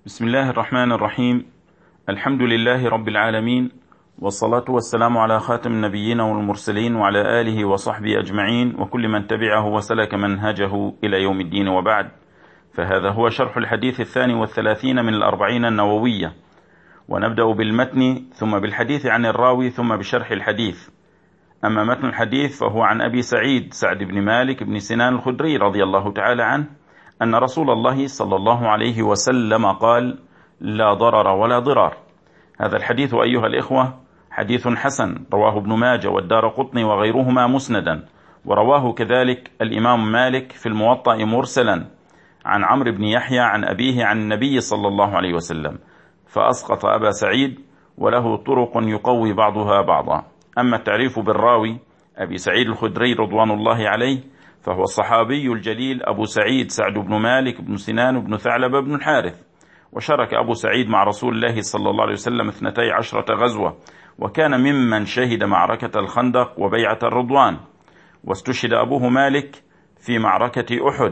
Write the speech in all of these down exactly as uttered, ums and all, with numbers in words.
بسم الله الرحمن الرحيم. الحمد لله رب العالمين، والصلاة والسلام على خاتم النبيين والمرسلين وعلى آله وصحبه أجمعين وكل من تبعه وسلك منهجه إلى يوم الدين، وبعد. فهذا هو شرح الحديث الثاني والثلاثين من الأربعين النووية، ونبدأ بالمتن ثم بالحديث عن الراوي ثم بشرح الحديث. أما متن الحديث فهو عن أبي سعيد سعد بن مالك بن سنان الخدري رضي الله تعالى عنه أن رسول الله صلى الله عليه وسلم قال: لا ضرر ولا ضرار. هذا الحديث أيها الإخوة حديث حسن، رواه ابن ماجه والدارقطني وغيرهما مسندا، ورواه كذلك الإمام مالك في الموطأ مرسلا عن عمرو بن يحيى عن أبيه عن النبي صلى الله عليه وسلم، فأسقط أبا سعيد وله طرق يقوي بعضها بعضا. أما التعريف بالراوي أبي سعيد الخدري رضوان الله عليه، فهو الصحابي الجليل أبو سعيد سعد بن مالك بن سنان بن ثعلب بن الحارث. وشارك أبو سعيد مع رسول الله صلى الله عليه وسلم اثنتي عشرة غزوة، وكان ممن شهد معركة الخندق وبيعة الرضوان. واستشهد أبوه مالك في معركة أحد،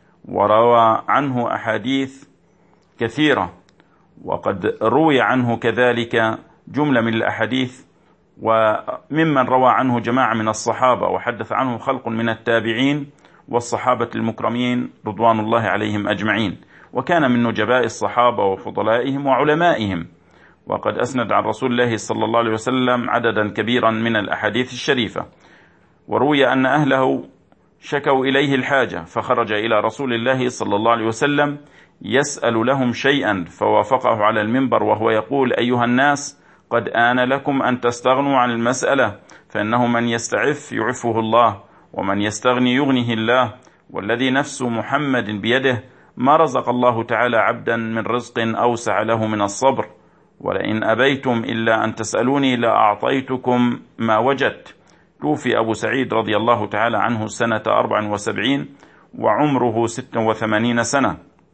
وروى عنه أحاديث كثيرة، وقد روي عنه كذلك جملة من الأحاديث، وممن روى عنه جماعة من الصحابة، وحدث عنه خلق من التابعين والصحابة المكرمين رضوان الله عليهم أجمعين، وكان من نجباء الصحابة وفضلائهم وعلمائهم. وقد أسند عن رسول الله صلى الله عليه وسلم عددا كبيرا من الأحاديث الشريفة. وروي أن أهله شكوا إليه الحاجة، فخرج إلى رسول الله صلى الله عليه وسلم يسأل لهم شيئا، فوافقه على المنبر وهو يقول: أيها الناس، قد آن لكم أن تستغنوا عن المسألة، فإنه من يستعف يعفه الله، ومن يستغني يغنيه الله، والذي نفس محمد بيده ما رزق الله تعالى عبدا من رزق أوسع له من الصبر، ولئن أبيتم إلا أن تسألوني لأعطيتكم ما وجدت. توفي أبو سعيد رضي الله تعالى عنه سنة أربع وسبعين وعمره ست وثمانين سنة.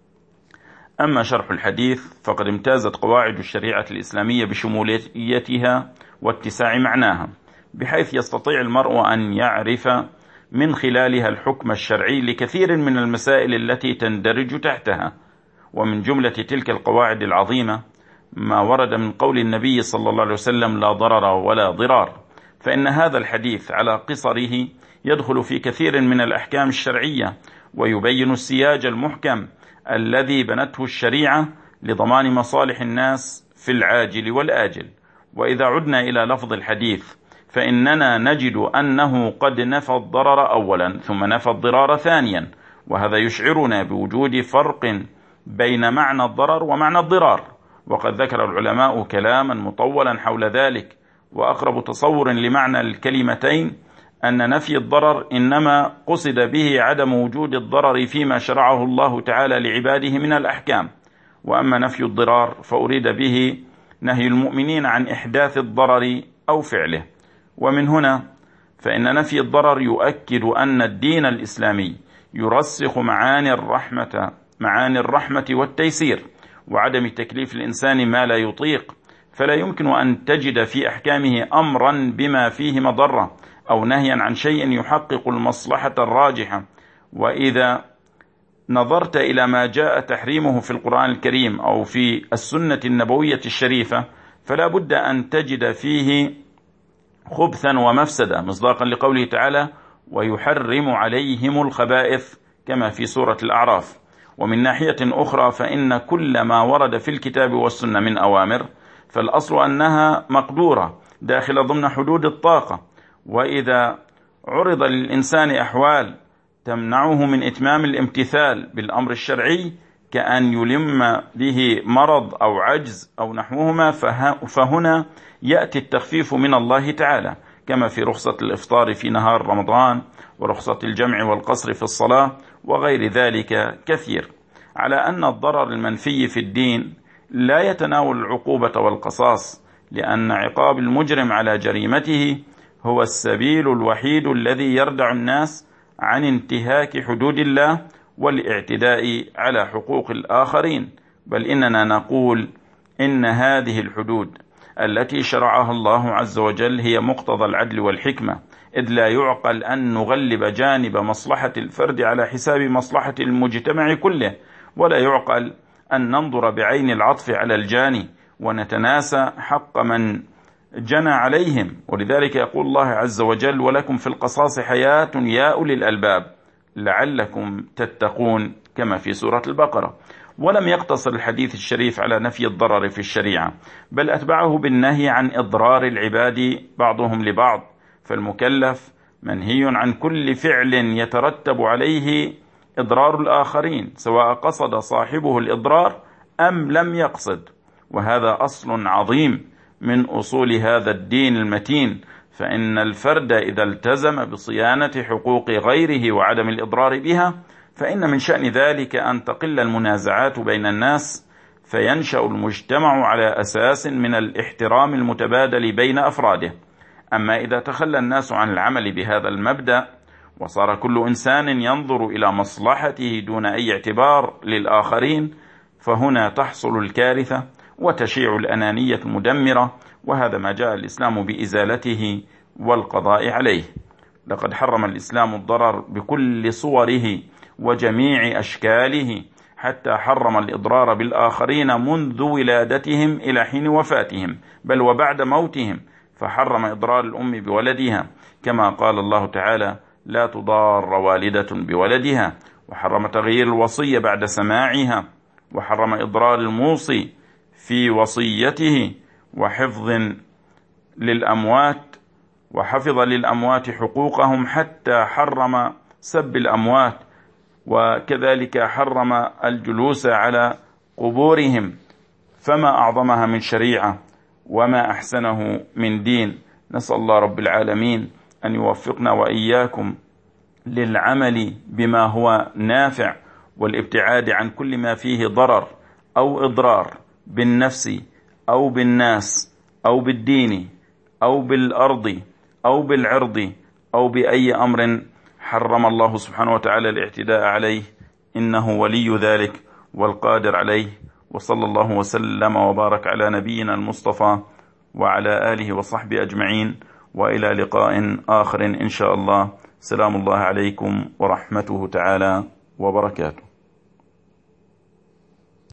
أما شرح الحديث فقد امتازت قواعد الشريعة الإسلامية بشموليتها واتساع معناها، بحيث يستطيع المرء أن يعرف من خلالها الحكم الشرعي لكثير من المسائل التي تندرج تحتها. ومن جملة تلك القواعد العظيمة ما ورد من قول النبي صلى الله عليه وسلم: لا ضرر ولا ضرار. فإن هذا الحديث على قصره يدخل في كثير من الأحكام الشرعية، ويبين السياج المحكم الذي بنته الشريعة لضمان مصالح الناس في العاجل والآجل. وإذا عدنا إلى لفظ الحديث فإننا نجد أنه قد نفى الضرر أولا ثم نفى الضرار ثانيا، وهذا يشعرنا بوجود فرق بين معنى الضرر ومعنى الضرار. وقد ذكر العلماء كلاما مطولا حول ذلك، وأقرب تصور لمعنى الكلمتين أن نفي الضرر إنما قصد به عدم وجود الضرر فيما شرعه الله تعالى لعباده من الأحكام، وأما نفي الضرار فأريد به نهي المؤمنين عن إحداث الضرر أو فعله. ومن هنا فإن نفي الضرر يؤكد أن الدين الإسلامي يرسخ معاني الرحمة معاني الرحمة والتيسير، وعدم تكليف الإنسان ما لا يطيق. فلا يمكن أن تجد في أحكامه أمرا بما فيه مضرة، أو نهيا عن شيء يحقق المصلحة الراجحة. وإذا نظرت إلى ما جاء تحريمه في القرآن الكريم أو في السنة النبوية الشريفة، فلا بد أن تجد فيه خبثا ومفسدة، مصداقا لقوله تعالى: ويحرم عليهم الخبائث، كما في سورة الأعراف. ومن ناحية أخرى فإن كل ما ورد في الكتاب والسنة من أوامر فالأصل أنها مقدورة داخل ضمن حدود الطاقة. وإذا عرض للإنسان أحوال تمنعه من إتمام الامتثال بالأمر الشرعي، كأن يلم به مرض أو عجز أو نحوهما، فهنا يأتي التخفيف من الله تعالى، كما في رخصة الإفطار في نهار رمضان، ورخصة الجمع والقصر في الصلاة، وغير ذلك كثير. على أن الضرر المنفي في الدين لا يتناول العقوبة والقصاص، لأن عقاب المجرم على جريمته هو السبيل الوحيد الذي يردع الناس عن انتهاك حدود الله والاعتداء على حقوق الآخرين. بل إننا نقول إن هذه الحدود التي شرعها الله عز وجل هي مقتضى العدل والحكمة، إذ لا يعقل أن نغلب جانب مصلحة الفرد على حساب مصلحة المجتمع كله، ولا يعقل أن ننظر بعين العطف على الجاني ونتناسى حق من جنى عليهم. ولذلك يقول الله عز وجل: ولكم في القصاص حياة يا أولي الألباب لعلكم تتقون، كما في سورة البقرة. ولم يقتصر الحديث الشريف على نفي الضرر في الشريعة، بل أتبعه بالنهي عن إضرار العباد بعضهم لبعض، فالمكلف منهي عن كل فعل يترتب عليه إضرار الآخرين، سواء قصد صاحبه الإضرار أم لم يقصد. وهذا أصل عظيم من أصول هذا الدين المتين، فإن الفرد إذا التزم بصيانة حقوق غيره وعدم الإضرار بها، فإن من شأن ذلك أن تقل المنازعات بين الناس، فينشأ المجتمع على أساس من الاحترام المتبادل بين أفراده. أما إذا تخلى الناس عن العمل بهذا المبدأ، وصار كل إنسان ينظر إلى مصلحته دون أي اعتبار للآخرين، فهنا تحصل الكارثة وتشيع الأنانية المدمرة، وهذا ما جاء الإسلام بإزالته والقضاء عليه. لقد حرم الإسلام الضرر بكل صوره وجميع أشكاله، حتى حرم الإضرار بالآخرين منذ ولادتهم إلى حين وفاتهم، بل وبعد موتهم، فحرم إضرار الأم بولدها، كما قال الله تعالى: لا تضار والدة بولدها، وحرم تغيير الوصية بعد سماعها، وحرم إضرار الموصي في وصيته، وحفظ للأموات وحفظ للأموات حقوقهم، حتى حرم سب الأموات، وكذلك حرم الجلوس على قبورهم. فما أعظمها من شريعة وما أحسنه من دين. نسأل الله رب العالمين أن يوفقنا وإياكم للعمل بما هو نافع، والابتعاد عن كل ما فيه ضرر أو إضرار بالنفس أو بالناس أو بالدين أو بالأرض أو بالعرض أو بأي أمر حرم الله سبحانه وتعالى الاعتداء عليه، إنه ولي ذلك والقادر عليه. وصلى الله وسلم وبارك على نبينا المصطفى وعلى آله وصحبه أجمعين، وإلى لقاء آخر إن شاء الله. سلام الله عليكم ورحمته تعالى وبركاته.